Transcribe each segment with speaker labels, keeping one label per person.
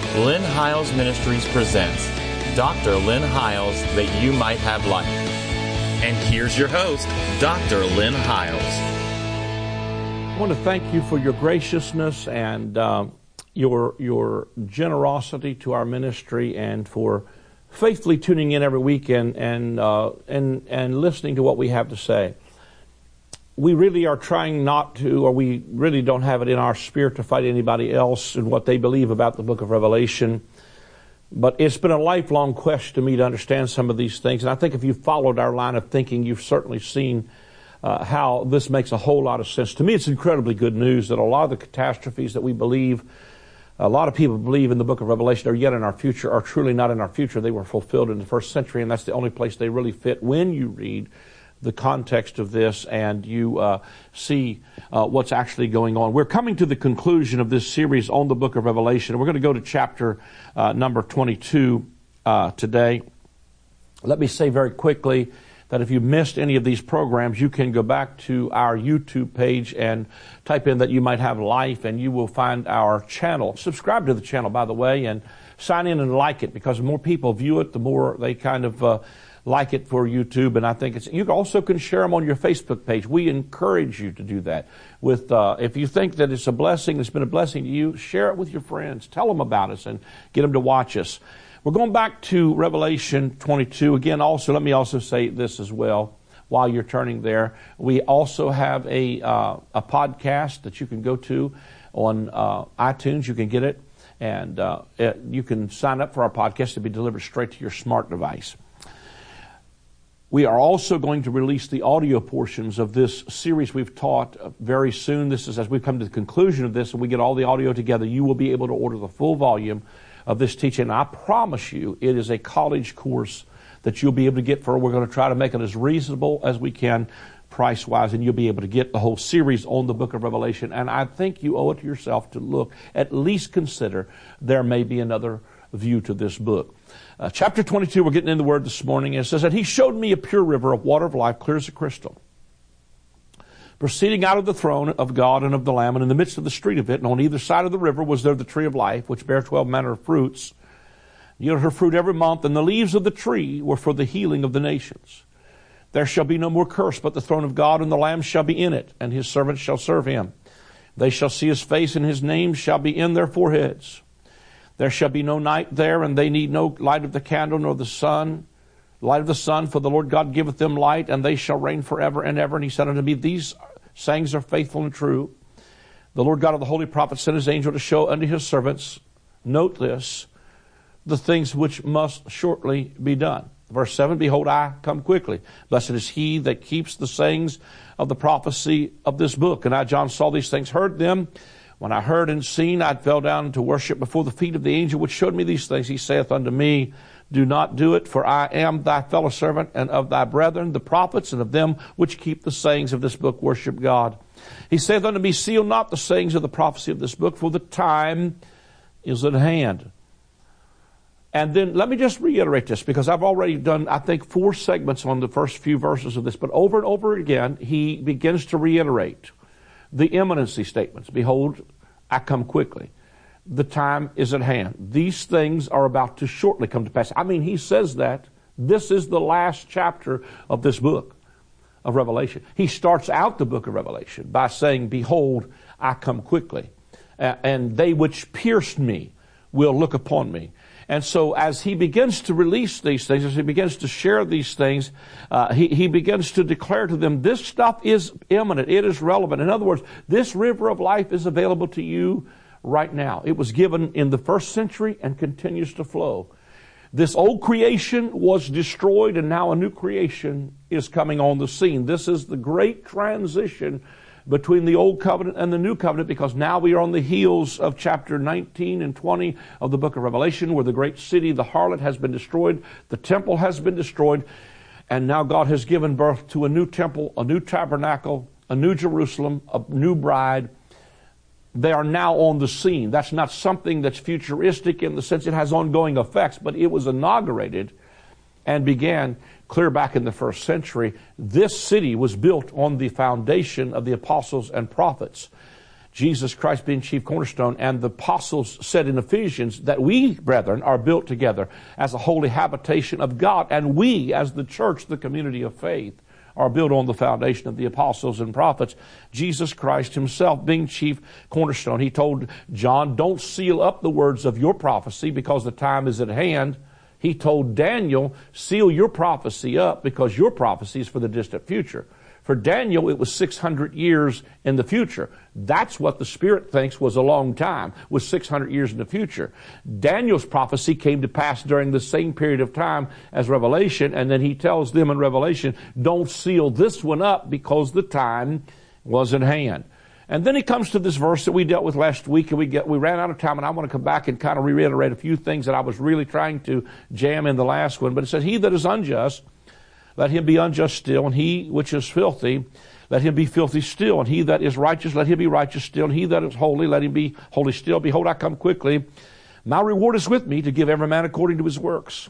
Speaker 1: Lynn Hiles Ministries presents Dr. Lynn Hiles, that you might have life. And here's your host, Dr. Lynn Hiles.
Speaker 2: I want to thank you for your graciousness and your generosity to our ministry, and for faithfully tuning in every week and listening to what we have to say. We really are trying not to, or we really don't have it in our spirit to fight anybody else in what they believe about the book of Revelation. But it's been a lifelong quest to me to understand some of these things. And I think if you've followed our line of thinking, you've certainly seen how this makes a whole lot of sense. To me, it's incredibly good news that a lot of the catastrophes that we believe, a lot of people believe in the book of Revelation are yet in our future, are truly not in our future. They were fulfilled in the first century, and that's the only place they really fit when you read the context of this and you see what's actually going on. We're coming to the conclusion of this series on the book of Revelation. We're going to go to chapter number 22 today. Let me say very quickly that if you missed any of these programs, you can go back to our YouTube page and type in that you might have life, and you will find our channel. Subscribe to the channel, by the way, and sign in and like it, because the more people view it, the more they kind of like it for YouTube. And I think you also can share them on your Facebook page. We encourage you to do that. If you think that it's a blessing, it's been a blessing to you, share it with your friends. Tell them about us and get them to watch us. We're going back to Revelation 22. Again, also, let me also say this as well while you're turning there. We also have a podcast that you can go to on iTunes. You can get it, and you can sign up for our podcast to be delivered straight to your smart device. We are also going to release the audio portions of this series we've taught very soon. This is as we come to the conclusion of this and we get all the audio together, you will be able to order the full volume of this teaching. And I promise you, it is a college course that you'll be able to get for. We're going to try to make it as reasonable as we can price-wise, and you'll be able to get the whole series on the book of Revelation. And I think you owe it to yourself to look, at least consider, there may be another view to this book. Chapter 22, we're getting in the Word this morning. It says that He showed me a pure river of water of life, clear as a crystal, proceeding out of the throne of God and of the Lamb, and in the midst of the street of it, and on either side of the river was there the tree of life, which bare 12 manner of fruits, yielded her fruit every month, and the leaves of the tree were for the healing of the nations. There shall be no more curse, but the throne of God and the Lamb shall be in it, and His servants shall serve Him. They shall see His face, and His name shall be in their foreheads. There shall be no night there, and they need no light of the candle, nor the sun, light of the sun, for the Lord God giveth them light, and they shall reign forever and ever. And He said unto me, These sayings are faithful and true. The Lord God of the holy prophets sent His angel to show unto His servants, note this, the things which must shortly be done. Verse 7, Behold, I come quickly. Blessed is he that keeps the sayings of the prophecy of this book. And I, John, saw these things, heard them. When I heard and seen, I fell down to worship before the feet of the angel which showed me these things. He saith unto me, Do not do it, for I am thy fellow servant and of thy brethren, the prophets, and of them which keep the sayings of this book, worship God. He saith unto me, Seal not the sayings of the prophecy of this book, for the time is at hand. And then let me just reiterate this, because I've already done, I think, 4 segments on the first few verses of this. But over and over again, he begins to reiterate the imminency statements. Behold, I come quickly. The time is at hand. These things are about to shortly come to pass. I mean, he says that. This is the last chapter of this book of Revelation. He starts out the book of Revelation by saying, Behold, I come quickly. And they which pierced me will look upon me. And so as he begins to release these things, as he begins to share these things, he begins to declare to them, this stuff is imminent. It is relevant. In other words, this river of life is available to you right now. It was given in the first century and continues to flow. This old creation was destroyed, and now a new creation is coming on the scene. This is the great transition between the old covenant and the new covenant, because now we are on the heels of chapter 19 and 20 of the book of Revelation, where the great city, the harlot, has been destroyed, the temple has been destroyed, and now God has given birth to a new temple, a new tabernacle, a new Jerusalem, a new bride. They are now on the scene. That's not something that's futuristic in the sense it has ongoing effects, but it was inaugurated and began clear back in the first century. This city was built on the foundation of the apostles and prophets. Jesus Christ being chief cornerstone, and the apostles said in Ephesians that we, brethren, are built together as a holy habitation of God, and we, as the church, the community of faith, are built on the foundation of the apostles and prophets, Jesus Christ himself being chief cornerstone. He told John, don't seal up the words of your prophecy because the time is at hand. He told Daniel, seal your prophecy up because your prophecy is for the distant future. For Daniel, it was 600 years in the future. That's what the Spirit thinks was a long time, was 600 years in the future. Daniel's prophecy came to pass during the same period of time as Revelation, and then he tells them in Revelation, don't seal this one up because the time was at hand. And then he comes to this verse that we dealt with last week, and we ran out of time, and I want to come back and kind of reiterate a few things that I was really trying to jam in the last one. But it says, he that is unjust, let him be unjust still, and he which is filthy, let him be filthy still, and he that is righteous, let him be righteous still, and he that is holy, let him be holy still. Behold, I come quickly. My reward is with me to give every man according to his works.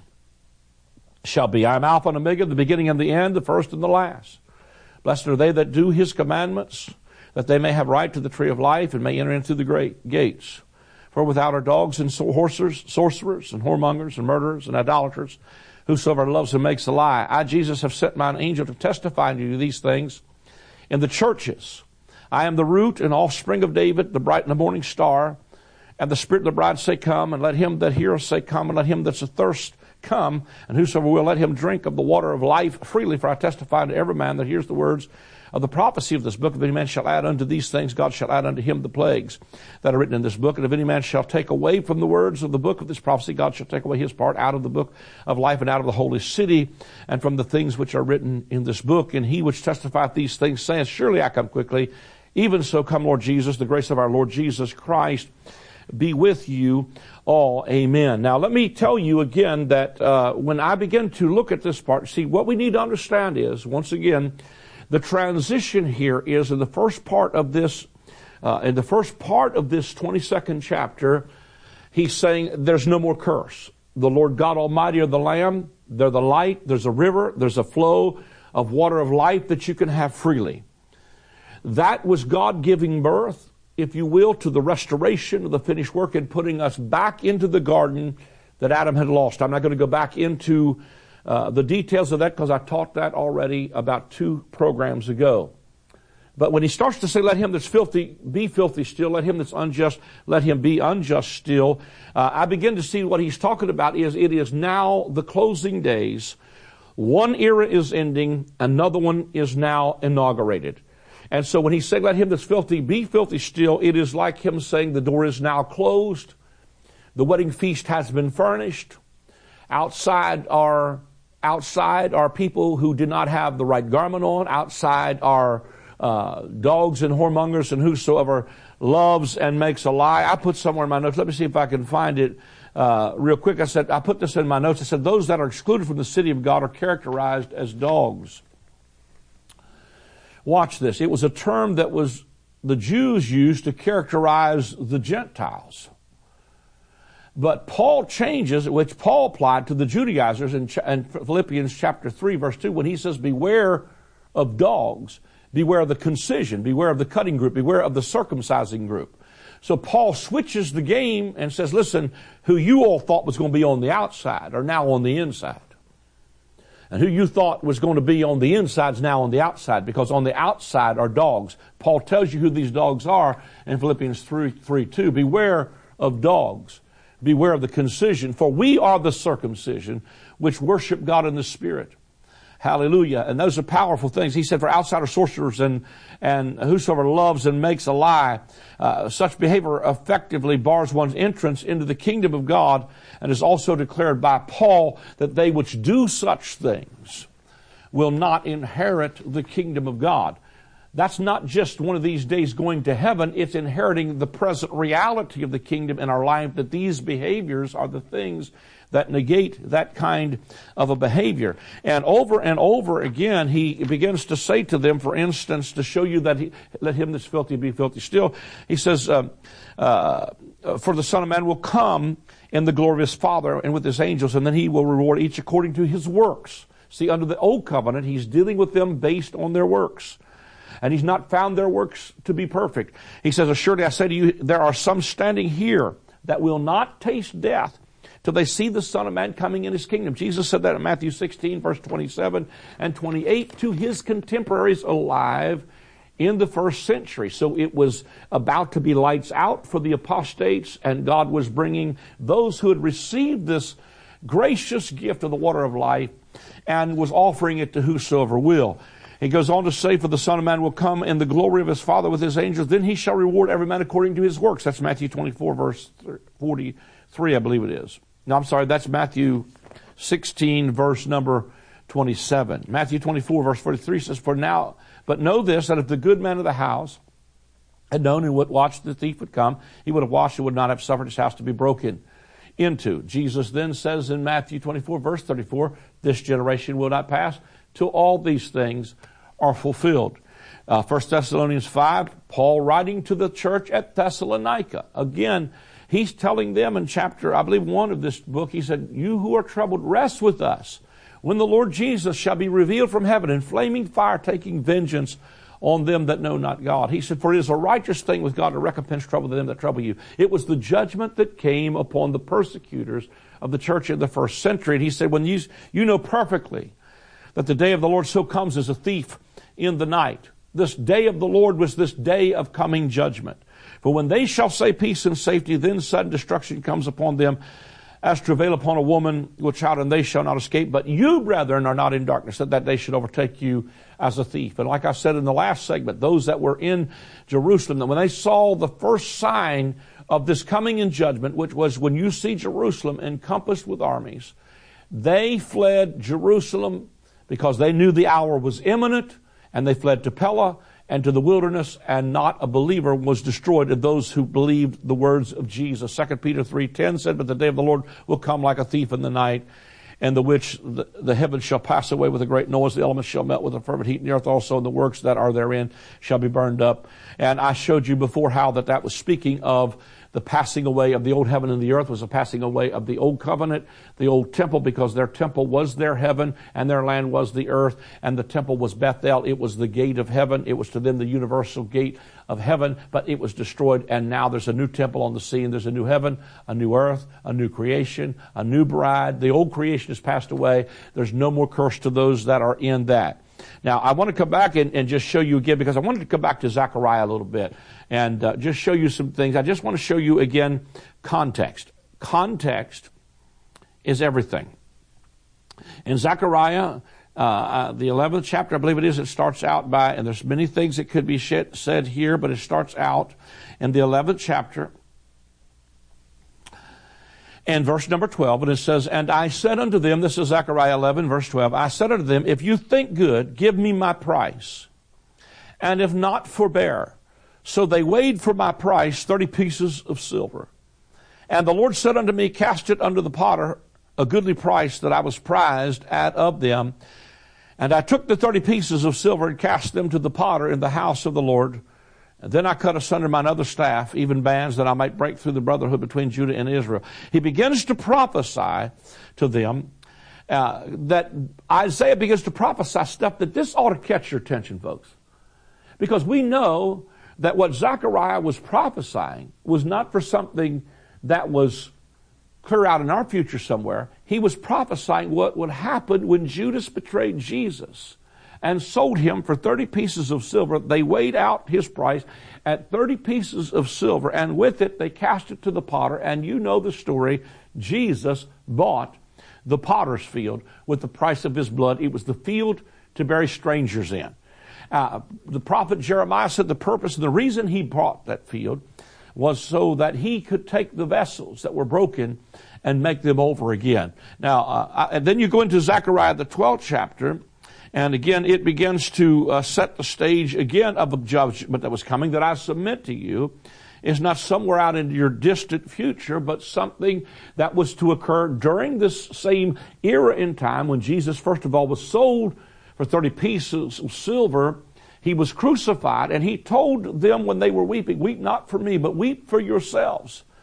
Speaker 2: Shall be, I am Alpha and Omega, the beginning and the end, the first and the last. Blessed are they that do his commandments, that they may have right to the tree of life and may enter into the great gates. For without are dogs and sorcerers and whoremongers and murderers and idolaters, whosoever loves and makes a lie. I, Jesus, have sent mine angel to testify to you these things in the churches. I am the root and offspring of David, the bright and the morning star. And the Spirit of the bride say, come, and let him that heareth say, come, and let him that's athirst come, and whosoever will, let him drink of the water of life freely. For I testify to every man that hears the words of the prophecy of this book. If any man shall add unto these things, God shall add unto him the plagues that are written in this book. And if any man shall take away from the words of the book of this prophecy, God shall take away his part out of the book of life and out of the holy city and from the things which are written in this book. And he which testifieth these things saith, surely I come quickly. Even so come, Lord Jesus. The grace of our Lord Jesus Christ be with you all. Amen. Now let me tell you again that when I begin to look at this part, see, what we need to understand is, once again, the transition here is in the first part of this 22nd chapter, he's saying there's no more curse. The Lord God Almighty are the Lamb, they're the light, there's a river, there's a flow of water of life that you can have freely. That was God giving birth, if you will, to the restoration of the finished work and putting us back into the garden that Adam had lost. I'm not going to go back into the details of that because I taught that already about 2 programs ago. But when he starts to say, let him that's filthy be filthy still, let him that's unjust, let him be unjust still, I begin to see what he's talking about is it is now the closing days. One era is ending, another one is now inaugurated. And so when he said, let him that's filthy be filthy still, it is like him saying the door is now closed. The wedding feast has been furnished. Outside are people who do not have the right garment on. Outside are dogs and whoremongers and whosoever loves and makes a lie. I put somewhere in my notes, let me see if I can find it real quick. I put this in my notes. I said, those that are excluded from the city of God are characterized as dogs. Watch this. It was a term that was the Jews used to characterize the Gentiles. But Paul changes, which Paul applied to the Judaizers in Philippians chapter 3, verse 2, when he says, beware of dogs, beware of the concision, beware of the cutting group, beware of the circumcising group. So Paul switches the game and says, listen, who you all thought was going to be on the outside are now on the inside. And who you thought was going to be on the inside is now on the outside, because on the outside are dogs. Paul tells you who these dogs are in Philippians 3:2. Beware of dogs. Beware of the concision, for we are the circumcision which worship God in the Spirit. Hallelujah. And those are powerful things. He said, for outsider sorcerers and whosoever loves and makes a lie, such behavior effectively bars one's entrance into the kingdom of God, and is also declared by Paul that they which do such things will not inherit the kingdom of God. That's not just one of these days going to heaven. It's inheriting the present reality of the kingdom in our life, that these behaviors are the things that negate that kind of a behavior. And over again, he begins to say to them, for instance, to show you that let him that's filthy be filthy still. He says, for the Son of Man will come in the glory of his Father and with his angels, and then he will reward each according to his works. See, under the old covenant, he's dealing with them based on their works. and he's not found their works to be perfect. He says, assuredly I say to you, there are some standing here that will not taste death till they see the Son of Man coming in his kingdom. Jesus said that in Matthew 16, verse 27 and 28 to his contemporaries alive in the first century. So it was about to be lights out for the apostates, and God was bringing those who had received this gracious gift of the water of life and was offering it to whosoever will. He goes on to say, for the Son of Man will come in the glory of his Father with his angels. Then he shall reward every man according to his works. That's Matthew 24, verse 43, I believe it is. No, I'm sorry, that's Matthew 16, verse number 27. Matthew 24, verse 43 says, but know this, that if the good man of the house had known and would watch the thief would come, he would have watched and would not have suffered his house to be broken into. Jesus then says in Matthew 24, verse 34, this generation will not pass till all these things are fulfilled. 1 Thessalonians 5, Paul writing to the church at Thessalonica. Again, he's telling them in chapter, I believe, 1 of this book, he said, you who are troubled, rest with us when the Lord Jesus shall be revealed from heaven in flaming fire, taking vengeance on them that know not God. He said, for it is a righteous thing with God to recompense trouble to them that trouble you. It was the judgment that came upon the persecutors of the church in the first century. And he said, when you know perfectly that the day of the Lord so comes as a thief in the night. This day of the Lord was this day of coming judgment. For when they shall say peace and safety, then sudden destruction comes upon them, as travail upon a woman with child, and they shall not escape. But you, brethren, are not in darkness, that day should overtake you as a thief. And like I said in the last segment, those that were in Jerusalem, when they saw the first sign of this coming in judgment, which was when you see Jerusalem encompassed with armies, they fled Jerusalem because they knew the hour was imminent, and they fled to Pella and to the wilderness, and not a believer was destroyed of those who believed the words of Jesus. 2 Peter 3:10 said, but the day of the Lord will come like a thief in the night, and the which the heavens shall pass away with a great noise, the elements shall melt with a fervent heat, and the earth also, and the works that are therein shall be burned up. And I showed you before how that was speaking of the passing away of the old heaven and the earth, was a passing away of the old covenant, the old temple, because their temple was their heaven and their land was the earth, and the temple was Bethel. It was the gate of heaven. It was to them the universal gate of heaven, but it was destroyed, and now there's a new temple on the sea, and there's a new heaven, a new earth, a new creation, a new bride. The old creation has passed away. There's no more curse to those that are in that. Now, I want to come back and just show you again, because I wanted to come back to Zechariah a little bit and just show you some things. I just want to show you again context. Context is everything. In Zechariah, the 11th chapter, I believe it is, it starts out by, and there's many things that could be said here, but it starts out in the 11th chapter and verse number 12, and it says, and I said unto them, this is Zechariah 11, verse 12, I said unto them, if you think good, give me my price, and if not, forbear. So they weighed for my price 30 pieces of silver. And the Lord said unto me, cast it unto the potter, a goodly price that I was prized at of them. And I took the 30 pieces of silver and cast them to the potter in the house of the Lord. And then I cut asunder mine other staff, even bands, that I might break through the brotherhood between Judah and Israel. He begins to prophesy to them that Isaiah begins to prophesy stuff that this ought to catch your attention, folks. Because we know that what Zechariah was prophesying was not for something that was clear out in our future somewhere. He was prophesying what would happen when Judas betrayed Jesus and sold him for 30 pieces of silver. They weighed out his price at 30 pieces of silver, and with it they cast it to the potter. And you know the story. Jesus bought the potter's field with the price of his blood. It was the field to bury strangers in. The prophet Jeremiah said the purpose and the reason he bought that field was so that he could take the vessels that were broken and make them over again. Now, and then you go into Zechariah, the 12th chapter, and again, it begins to set the stage again of a judgment that was coming, that I submit to you is not somewhere out in your distant future, but something that was to occur during this same era in time when Jesus, first of all, was sold for 30 pieces of silver. He was crucified, and he told them when they were weeping, weep not for me, but weep for yourselves,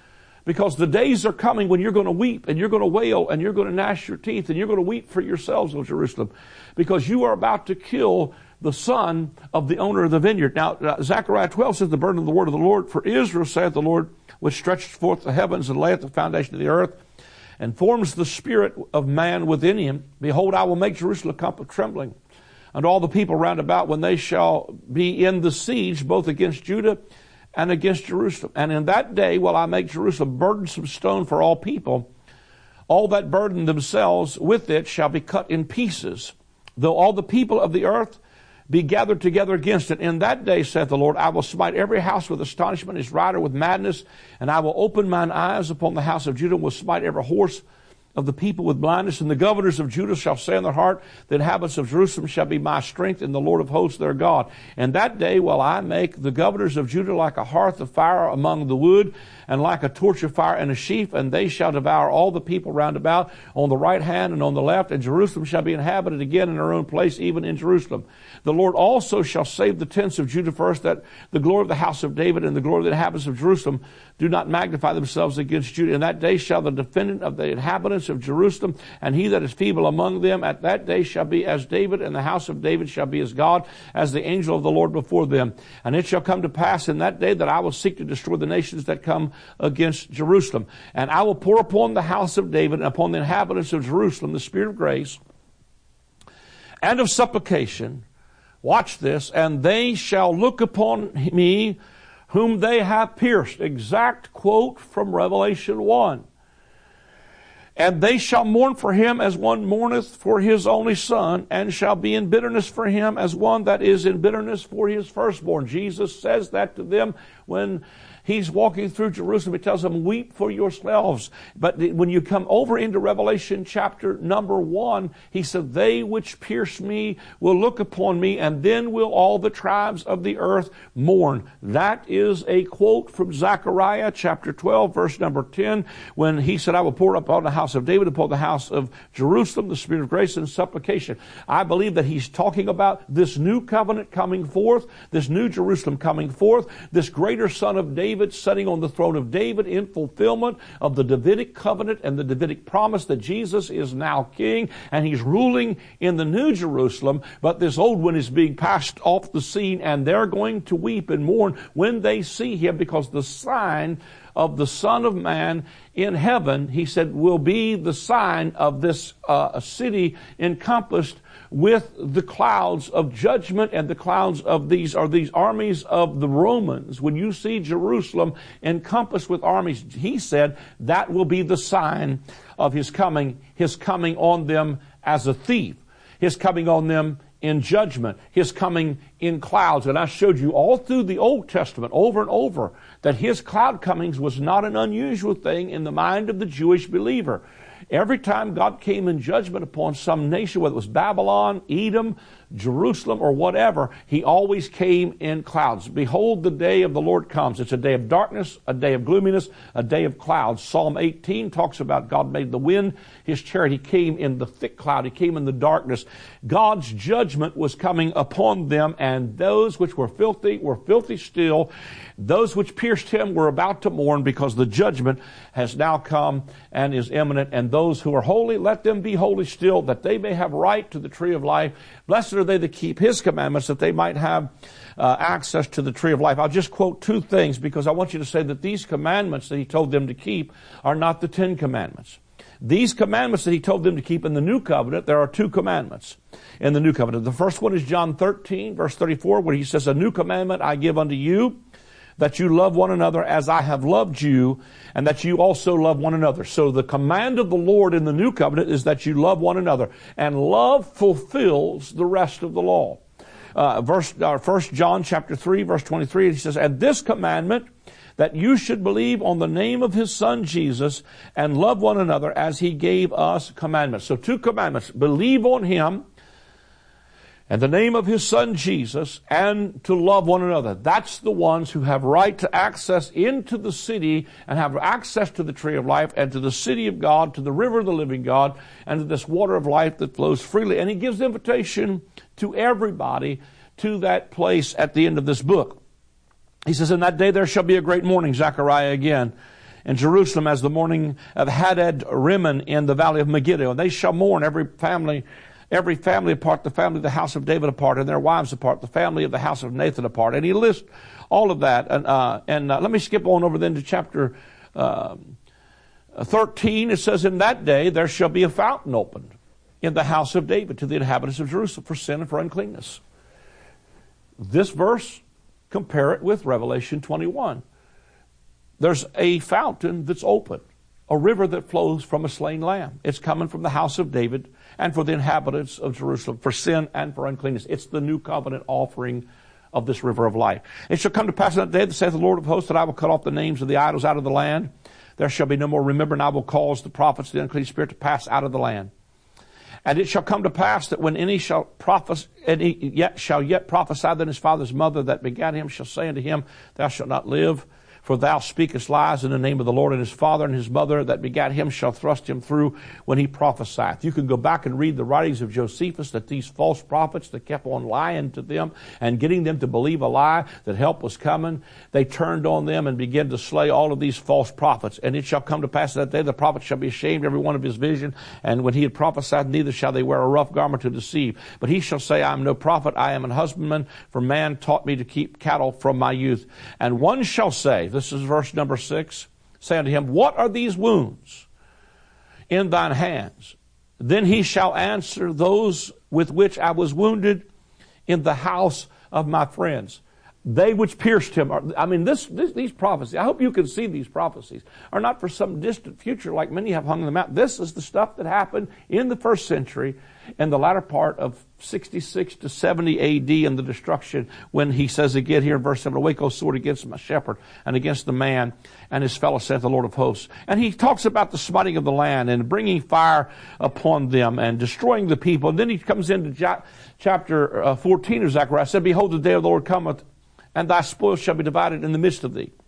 Speaker 2: Because the days are coming when you're going to weep and you're going to wail and you're going to gnash your teeth and you're going to weep for yourselves, O Jerusalem, because you are about to kill the son of the owner of the vineyard. Now, Zechariah 12 says, the burden of the word of the Lord, for Israel, saith the Lord, which stretches forth the heavens and layeth the foundation of the earth, and forms the spirit of man within him. Behold, I will make Jerusalem a cup of trembling, and all the people round about, when they shall be in the siege, both against Judah and against Jerusalem. And in that day will I make Jerusalem burdensome stone for all people. All that burden themselves with it shall be cut in pieces, though all the people of the earth be gathered together against it. In that day, saith the Lord, I will smite every house with astonishment, his rider with madness, and I will open mine eyes upon the house of Judah, and will smite every horse of the people with blindness. And the governors of Judah shall say in their heart, the inhabitants of Jerusalem shall be my strength, and the Lord of hosts their God. And that day will I make the governors of Judah like a hearth of fire among the wood, and like a torch of fire in a sheaf, and they shall devour all the people round about on the right hand and on the left, and Jerusalem shall be inhabited again in her own place, even in Jerusalem. The Lord also shall save the tents of Judah first, that the glory of the house of David and the glory of the inhabitants of Jerusalem do not magnify themselves against Judah. In that day shall the defendant of the inhabitants of Jerusalem, and he that is feeble among them, at that day shall be as David, and the house of David shall be as God, as the angel of the Lord before them. And it shall come to pass in that day that I will seek to destroy the nations that come against Jerusalem. And I will pour upon the house of David and upon the inhabitants of Jerusalem the spirit of grace and of supplication. Watch this. And they shall look upon me whom they have pierced. Exact quote from Revelation 1. And they shall mourn for him as one mourneth for his only son, and shall be in bitterness for him as one that is in bitterness for his firstborn. Jesus says that to them when he's walking through Jerusalem. He tells them, weep for yourselves. But when you come over into Revelation chapter number 1, he said, they which pierce me will look upon me, and then will all the tribes of the earth mourn. That is a quote from Zechariah chapter 12, verse number 10, when he said, I will pour upon the house of David, upon the house of Jerusalem, the spirit of grace and supplication. I believe that he's talking about this new covenant coming forth, this new Jerusalem coming forth, this greater son of David sitting on the throne of David in fulfillment of the Davidic covenant and the Davidic promise that Jesus is now king and he's ruling in the new Jerusalem. But this old one is being passed off the scene, and they're going to weep and mourn when they see him, because the sign of the Son of Man in heaven, he said, will be the sign of this city encompassed with the clouds of judgment, and the clouds of these are these armies of the Romans. When you see Jerusalem encompassed with armies, he said that will be the sign of his coming on them as a thief, his coming on them in judgment, his coming in clouds. And I showed you all through the Old Testament over and over that his cloud comings was not an unusual thing in the mind of the Jewish believer. Every time God came in judgment upon some nation, whether it was Babylon, Edom, Jerusalem, or whatever, he always came in clouds. Behold, the day of the Lord comes. It's a day of darkness, a day of gloominess, a day of clouds. Psalm 18 talks about God made the wind his chariot. He came in the thick cloud. He came in the darkness. God's judgment was coming upon them, and those which were filthy still. Those which pierced him were about to mourn, because the judgment has now come and is imminent. And those who are holy, let them be holy still, that they may have right to the tree of life. Blessed are they that keep his commandments, that they might have access to the tree of life. I'll just quote two things, because I want you to say that these commandments that he told them to keep are not the 10 commandments. These commandments that he told them to keep in the new covenant, there are 2 commandments in the new covenant. The first one is John 13, verse 34, where he says, a new commandment I give unto you, that you love one another as I have loved you, and that you also love one another. So the command of the Lord in the new covenant is that you love one another. And love fulfills the rest of the law. 1 John chapter 3, verse 23, he says, and this commandment, that you should believe on the name of his Son Jesus, and love one another as he gave us commandments. So 2 commandments: believe on him and the name of his Son Jesus, and to love one another. That's the ones who have right to access into the city and have access to the tree of life and to the city of God, to the river of the living God, and to this water of life that flows freely. And he gives invitation to everybody to that place at the end of this book. He says, in that day there shall be a great mourning, Zechariah again, in Jerusalem as the mourning of Hadad Rimmon in the valley of Megiddo. And they shall mourn every family apart, the family of the house of David apart, and their wives apart, the family of the house of Nathan apart. And he lists all of that. And let me skip on over then to chapter 13. It says, in that day there shall be a fountain opened in the house of David to the inhabitants of Jerusalem for sin and for uncleanness. This verse, compare it with Revelation 21. There's a fountain that's open, a river that flows from a slain lamb. It's coming from the house of David and for the inhabitants of Jerusalem for sin and for uncleanness. It's the new covenant offering of this river of life. It shall come to pass in that day, that saith the Lord of hosts, that I will cut off the names of the idols out of the land. There shall be no more remembered, and I will cause the prophets of the unclean spirit to pass out of the land. And it shall come to pass that when any shall prophesy, shall yet prophesy, then his father's mother that begat him shall say unto him, Thou shalt not live, for thou speakest lies in the name of the Lord. And his father and his mother that begat him shall thrust him through when he prophesieth. You can go back and read the writings of Josephus, that these false prophets that kept on lying to them and getting them to believe a lie that help was coming, they turned on them and began to slay all of these false prophets. And it shall come to pass that day the prophet shall be ashamed every one of his vision, and when he had prophesied, neither shall they wear a rough garment to deceive. But he shall say, I am no prophet, I am an husbandman, for man taught me to keep cattle from my youth. And one shall say, this is verse number 6, say unto him, What are these wounds in thine hands? Then he shall answer, Those with which I was wounded in the house of my friends. They which pierced him. These prophecies, I hope you can see these prophecies, are not for some distant future like many have hung them out. This is the stuff that happened in the first century in the latter part of 66 to 70 A.D. in the destruction, when he says again here in verse 7, Awake, O sword, against my shepherd and against the man and his fellow, saith the Lord of hosts. And he talks about the smiting of the land and bringing fire upon them and destroying the people. And then he comes into chapter 14 of Zechariah, said, Behold, the day of the Lord cometh, and thy spoils shall be divided in the midst of thee.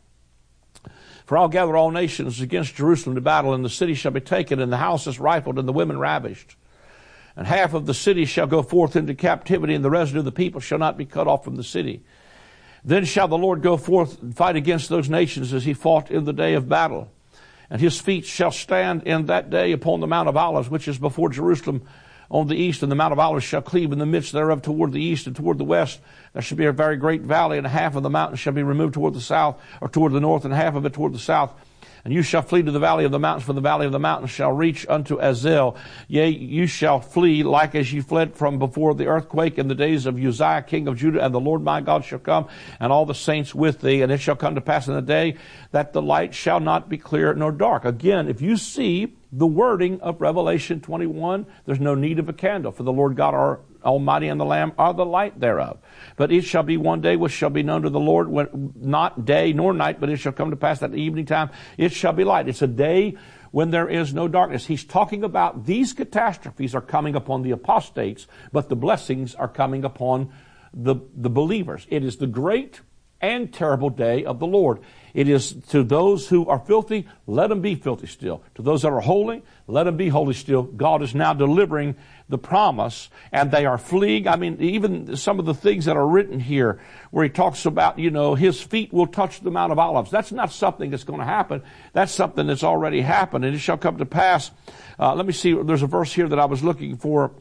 Speaker 2: For I'll gather all nations against Jerusalem to battle, and the city shall be taken, and the houses rifled, and the women ravished. And half of the city shall go forth into captivity, and the residue of the people shall not be cut off from the city. Then shall the Lord go forth and fight against those nations as he fought in the day of battle. And his feet shall stand in that day upon the Mount of Olives, which is before Jerusalem on the east, and the Mount of Olives shall cleave in the midst thereof toward the east and toward the west. There shall be a very great valley, and half of the mountain shall be removed toward the south, or toward the north, and half of it toward the south. And you shall flee to the valley of the mountains, for the valley of the mountains shall reach unto Azel. Yea, you shall flee like as ye fled from before the earthquake in the days of Uzziah, king of Judah. And the Lord my God shall come, and all the saints with thee. And it shall come to pass in the day that the light shall not be clear nor dark. Again, if you see the wording of Revelation 21, there's no need of a candle, for the Lord God our Almighty and the Lamb are the light thereof. But it shall be one day which shall be known to the Lord, when not day nor night, but it shall come to pass that at evening time it shall be light. It's a day when there is no darkness. He's talking about these catastrophes are coming upon the apostates, but the blessings are coming upon the believers. It is the great and terrible day of the Lord. It is to those who are filthy, let them be filthy still. To those that are holy, let them be holy still. God is now delivering the promise, and they are fleeing. I mean, even some of the things that are written here, where he talks about, his feet will touch the Mount of Olives. That's not something that's going to happen. That's something that's already happened, and it shall come to pass. Let me see, there's a verse here that I was looking for.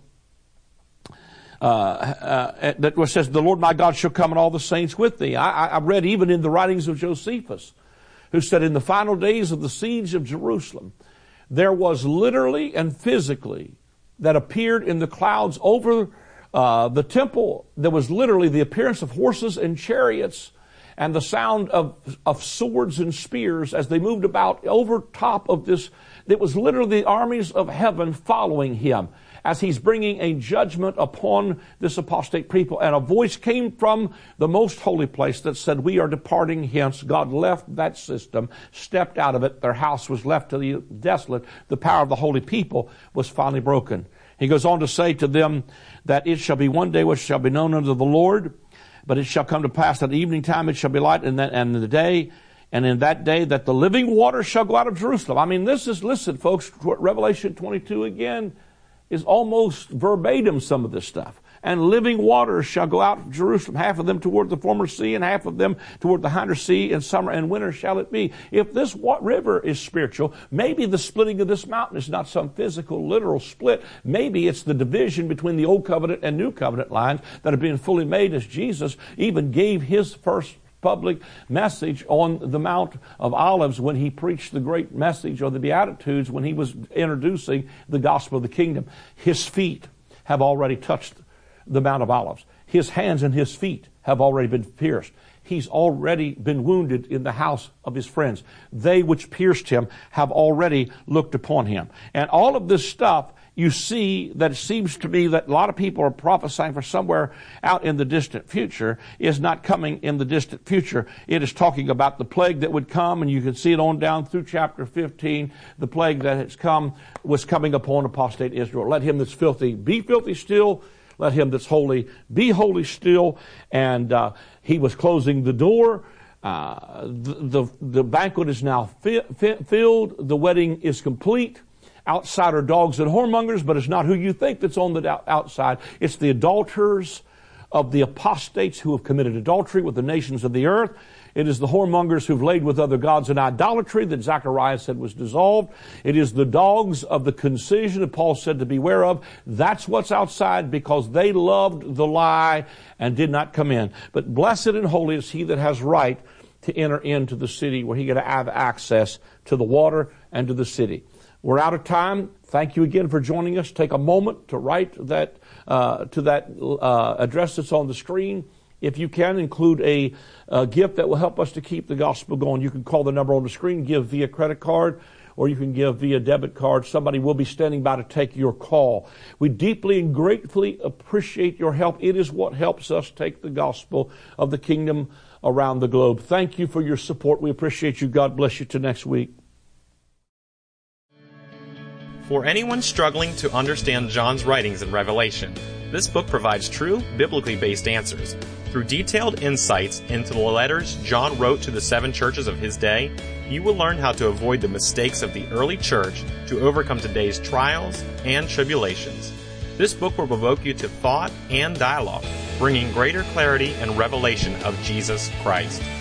Speaker 2: That says, the Lord my God shall come, and all the saints with thee. I read even in the writings of Josephus, who said in the final days of the siege of Jerusalem, there was literally and physically that appeared in the clouds over the temple. There was literally the appearance of horses and chariots, and the sound of swords and spears as they moved about over top of this. It was literally the armies of heaven following him as he's bringing a judgment upon this apostate people. And a voice came from the most holy place that said, we are departing hence. God left that system, stepped out of it. Their house was left to the desolate. The power of the holy people was finally broken. He goes on to say to them that it shall be one day which shall be known unto the Lord, but it shall come to pass that evening time it shall be light, and in that day that the living water shall go out of Jerusalem. I mean, listen, folks, Revelation 22 again is almost verbatim some of this stuff. and living waters shall go out of Jerusalem, half of them toward the former sea and half of them toward the hinder sea. In summer and winter shall it be. If this river is spiritual, maybe the splitting of this mountain is not some physical, literal split. Maybe it's the division between the Old Covenant and New Covenant lines that are being fully made as Jesus even gave his first public message on the Mount of Olives when he preached the great message of the Beatitudes when he was introducing the gospel of the kingdom. His feet have already touched the Mount of Olives. His hands and his feet have already been pierced. He's already been wounded in the house of his friends. They which pierced him have already looked upon him. And all of this stuff, you see that it seems to me that a lot of people are prophesying for somewhere out in the distant future is not coming in the distant future. It is talking about the plague that would come, and you can see it on down through chapter 15. The plague that has come was coming upon apostate Israel. Let him that's filthy be filthy still. Let him that's holy be holy still. And he was closing the door. The banquet is now filled. The wedding is complete. Outside are dogs and whoremongers, but it's not who you think that's on the outside. It's the adulterers of the apostates who have committed adultery with the nations of the earth. It is the whoremongers who've laid with other gods in idolatry that Zechariah said was dissolved. It is the dogs of the concision that Paul said to beware of. That's what's outside because they loved the lie and did not come in. But blessed and holy is he that has right to enter into the city where he can have access to the water and to the city. We're out of time. Thank you again for joining us. Take a moment to write that to that address that's on the screen. If you can, include a gift that will help us to keep the gospel going. You can call the number on the screen, give via credit card, or you can give via debit card. Somebody will be standing by to take your call. We deeply and gratefully appreciate your help. It is what helps us take the gospel of the kingdom around the globe. Thank you for your support. We appreciate you. God bless you till next week.
Speaker 1: For anyone struggling to understand John's writings in Revelation, this book provides true, biblically based answers. Through detailed insights into the letters John wrote to the 7 churches of his day, you will learn how to avoid the mistakes of the early church to overcome today's trials and tribulations. This book will provoke you to thought and dialogue, bringing greater clarity and revelation of Jesus Christ.